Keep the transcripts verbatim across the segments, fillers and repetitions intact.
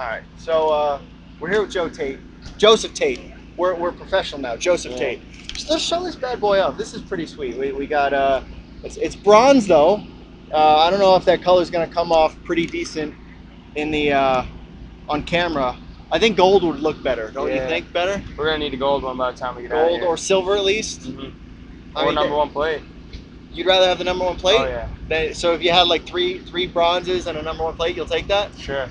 All right. So uh, we're here with Joe Tate, Joseph Tate. We're, we're professional now. Joseph Yeah. Tate. So let's show this bad boy up. This is pretty sweet. We, we got uh, it's, it's bronze though. Uh, I don't know if that color is gonna come off pretty decent in the uh, on camera. I think gold would look better. Don't you Yeah. think? Better. We're gonna need a gold one by the time we get out of Gold here. or silver at least. Mhm. I Or mean, number one plate. You'd rather have the number one plate? Oh yeah. Than- so if you had like three three bronzes and a number one plate, you'll take that? Sure.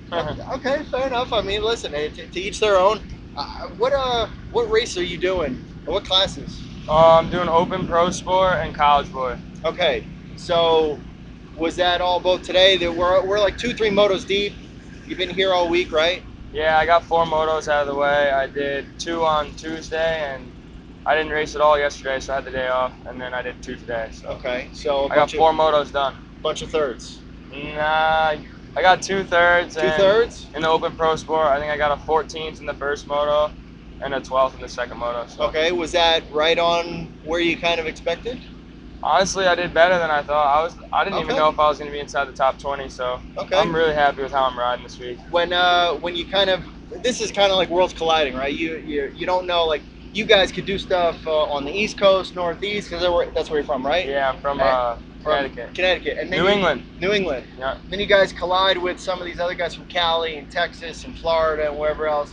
Okay, fair enough. I mean, listen, eh, to, to each their own. Uh, what uh, what race are you doing? Or what classes? uh, I'm doing open, pro sport, and college boy. Okay, so was that all both today? That we're we're like two, three motos deep. You've been here all week, right? Yeah, I got four motos out of the way. I did two on Tuesday, and I didn't race at all yesterday, so I had the day off. And then I did two today. So Okay, so a I got bunch four of motos done. bunch of thirds. Nah, I got two thirds. Two and thirds. in the open pro sport. I think I got a fourteenth in the first moto, and a twelfth in the second moto. So. Okay, was that right on where you kind of expected? Honestly, I did better than I thought. I was. I didn't even Okay. know if I was going to be inside the top twenty. So Okay. I'm really happy with how I'm riding this week. When uh when you kind of this is kind of like worlds colliding, right? You you you don't know, like, you guys could do stuff uh, on the East Coast, Northeast, because that's where you're from, right? Yeah, I'm from Okay. uh, From Connecticut. Connecticut, and then New you- England. New England. Yeah. Then you guys collide with some of these other guys from Cali and Texas and Florida and wherever else.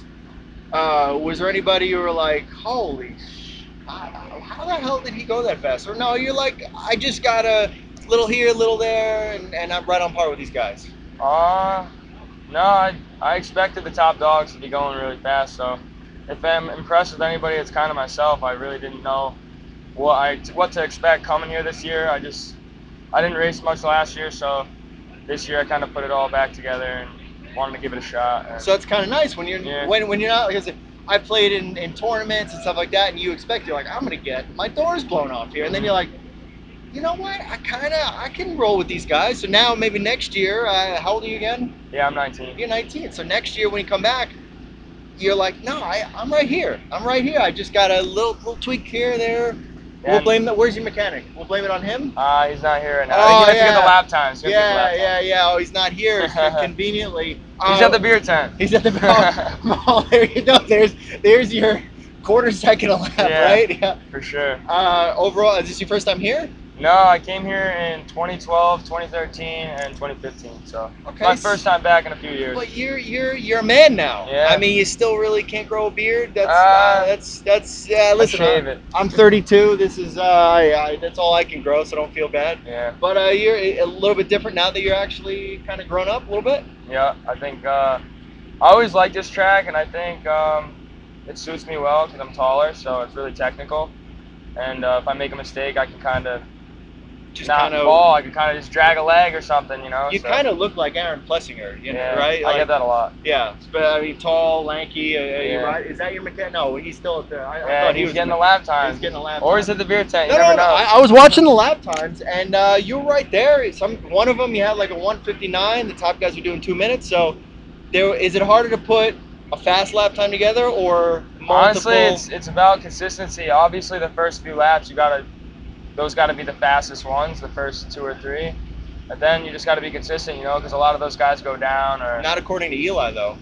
Uh, was there anybody you were like, holy, sh- how how the hell did he go that fast? Or no, you're like, I just got a little here, little there, and, and I'm right on par with these guys. Uh, no, I, I expected the top dogs to be going really fast. So if I'm impressed with anybody, it's kind of myself. I really didn't know what I what to expect coming here this year. I just I didn't race much last year, so this year I kind of put it all back together and wanted to give it a shot. And So it's kind of nice when you're Yeah. when when you're not, because I played in, in tournaments and stuff like that, and you expect, you're like, I'm gonna get my doors blown off here, and then you're like, you know what? I kind of I can roll with these guys. So now maybe next year, uh, how old are you again? yeah, I'm nineteen. You're nineteen. So next year when you come back, you're like, no, I I'm right here. I'm right here. I just got a little little tweak here, there. We'll And, blame that. Where's your mechanic? We'll blame it on him. Uh, he's not here right now. Oh, I think he has to yeah. get the lap times. He has to get the Yeah, lap yeah, times. yeah. Oh, he's not here conveniently. He's Uh, at the beer tent. He's at the oh, oh, there you go. There's there's your quarter second a lap, Yeah. right? Yeah. For sure. Uh, overall, is this your first time here? No, I came here in twenty twelve, twenty thirteen, and twenty fifteen. So Okay. my first time back in a few years. But you're you're you're a man now. Yeah. I mean, you still really can't grow a beard. That's uh, Uh, that's that's yeah. Listen, shave I'm, it. I'm thirty-two. This is uh, I, I, that's all I can grow, so don't feel bad. Yeah, But uh, you're a little bit different now that you're actually kind of grown up a little bit. yeah. I think uh, I always liked this track, and I think um, it suits me well because I'm taller, so it's really technical. And uh, if I make a mistake, I can kind of Just not kind of. fall. I can kind of just drag a leg or something, you know. You so, kind of look like Aaron Plessinger, you know, yeah, right? I get that a lot. Yeah, but I mean, tall, lanky. Uh, Yeah. you right? Is that your mechanic? No, he's still at the. I, I Yeah, thought he he's was getting the, the lap He's times. getting a lap. Or time. he's at the beer tent. No, You no, never no. know. I, I was watching the lap times, and uh, you were right there. Some one of them, you had like a one fifty-nine. The top guys were doing two minutes. So, there is it harder to put a fast lap time together or multiple? Honestly, it's it's about consistency. Obviously, the first few laps, you gotta those got to be the fastest ones, the first two or three. And then you just got to be consistent, you know, because a lot of those guys go down or. Not according to Eli though.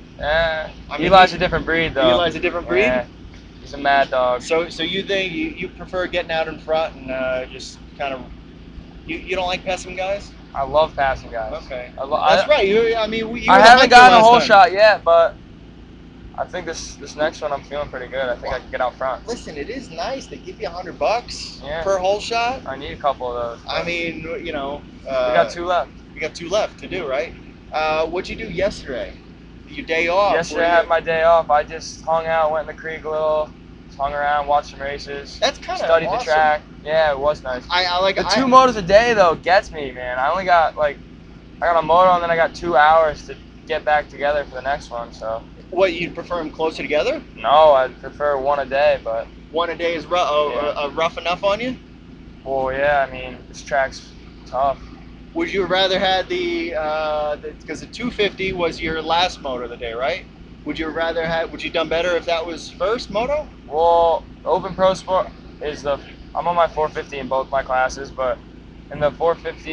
Eh, I mean, Eli's he- a different breed, though. Eli's a different breed. Yeah, he's a mad dog. So, so you think you, you prefer getting out in front and uh, just kind of you, you don't like passing guys? I love passing guys. Okay, I, lo- that's I, right. You, I mean, we- you I were the haven't hunter gotten a last whole time. shot yet, but I think this this next one I'm feeling pretty good. I think I can get out front. Listen, it is nice. They give you a hundred bucks Yeah. per hole shot. I need a couple of those. I mean, you know, uh, we got two left. We got two left to do, right? Uh, what'd you do yesterday? Your day off? Yesterday Were I you- had my day off. I just hung out, went in the creek a little, just hung around, watched some races, That's kind of studied awesome. the track. Yeah, it was nice. I, I like The I, two motos a day though gets me, man. I only got like, I got a moto and then I got two hours to get back together for the next one. So What, you'd prefer them closer together? no, I prefer one a day, but One a day is rough, uh, Yeah. uh, rough enough on you? well, yeah. I mean, this track's tough. Would you rather had the uh, because the, the two fifty was your last moto of the day, right? Would you rather had? Would you done better if that was first moto? Well, Open Pro Sport is the. I'm on my four fifty in both my classes, but in the four fifty,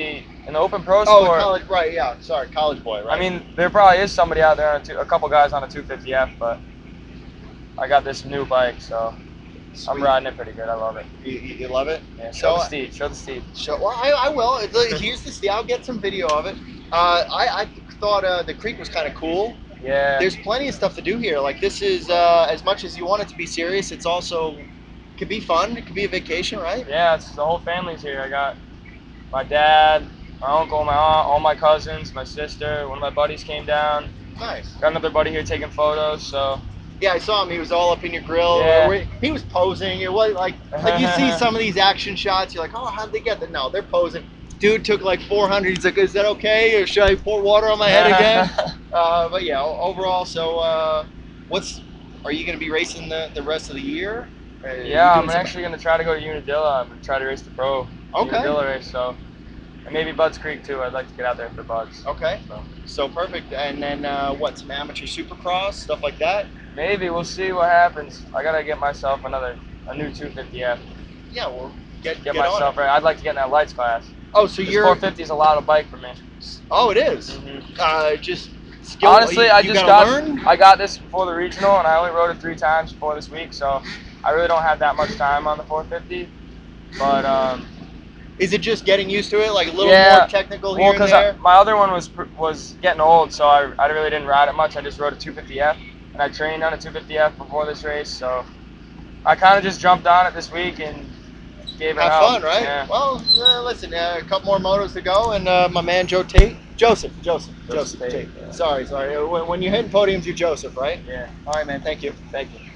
In the Open Pro Oh, Sport, college, right? Yeah, sorry, college boy, right? I mean, there probably is somebody out there, on a, two, a couple guys on a two fifty F, but I got this new bike, so Sweet. I'm riding it pretty good. I love it. You, you you love it? Yeah, show So, the steed. Show the steed. So, well, I, I will. Look, here's the steed. I'll get some video of it. Uh, I, I thought uh, the creek was kind of cool. Yeah. There's plenty of stuff to do here. Like this is uh, as much as you want it to be serious. It's also could be fun. It could be a vacation, right? Yeah, it's the whole family's here. I got my dad, my uncle, my aunt, all my cousins, my sister. One of my buddies came down. Nice. Got another buddy here taking photos. So. Yeah, I saw him. He was all up in your grill. Yeah. He was posing. It was like like you see some of these action shots. You're like, oh, how'd they get that? No, they're posing. Dude took like four hundred. He's like, is that okay? Or should I pour water on my head again? uh, but yeah, overall, so uh, what's, are you going to be racing the, the rest of the year? Yeah, I'm actually going to try to go to Unadilla. I'm going to try to race the pro okay. Unadilla race. So, and maybe Budds Creek too. I'd like to get out there for Budds. Okay. So, so perfect. And then uh, what, some amateur supercross, stuff like that? Maybe. We'll see what happens. I got to get myself another, a new two fifty F. Yeah, well, get, get, get myself right. I'd like to get in that lights class. Oh, so you're four fifty is a lot of bike for me. Oh, it is. Mm-hmm. Uh, just skill. Honestly, you, I you just got learn. I got this before the regional, and I only rode it three times before this week, so I really don't have that much time on the four fifty. But um, is it just getting used to it, like a little yeah, more technical here well, and there? Well, my other one was was getting old, so I I really didn't ride it much. I just rode a two fifty F, and I trained on a two fifty F before this race, so I kind of just jumped on it this week and. Gave it Have out. fun, right? Yeah. Well, uh, listen, uh, a couple more motos to go, and uh, my man Joe Tate, Joseph, Joseph, Joseph, Joseph Tate. Tate, yeah. Sorry, sorry. When, when you're hitting podiums, you're Joseph, right? Yeah. All right, man. Thank you. Thank you.